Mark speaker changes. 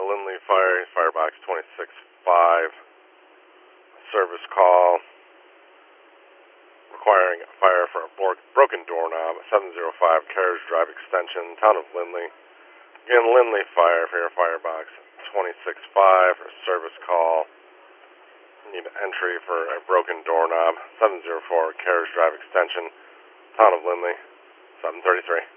Speaker 1: the Lindley Fire, Firebox 265, service call requiring a fire for a broken doorknob, 705 Carriage Drive Extension, Town of Lindley. Again, Lindley Fire for your Firebox 265 for service call. You need an entry for a broken doorknob, 704 Carriage Drive Extension, Town of Lindley, 733.